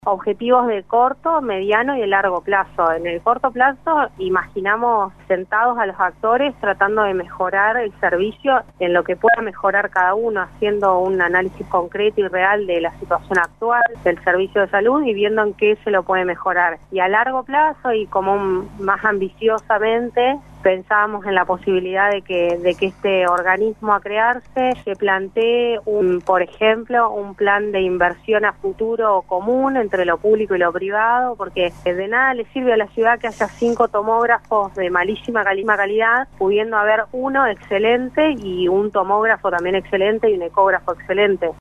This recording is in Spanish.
Objetivos de corto, mediano y de largo plazo. En el corto plazo imaginamos sentados a los actores tratando de mejorar el servicio en lo que pueda mejorar cada uno, haciendo un análisis concreto y real de la situación actual del servicio de salud y viendo en qué se lo puede mejorar. Y a largo plazo y como más ambiciosamente pensábamos en la posibilidad de que este organismo a crearse se plantee por ejemplo, un plan de inversión a futuro común entre lo público y lo privado, porque de nada le sirve a la ciudad que haya 5 tomógrafos de malísima calidad, pudiendo haber uno excelente y un tomógrafo también excelente y un ecógrafo excelente.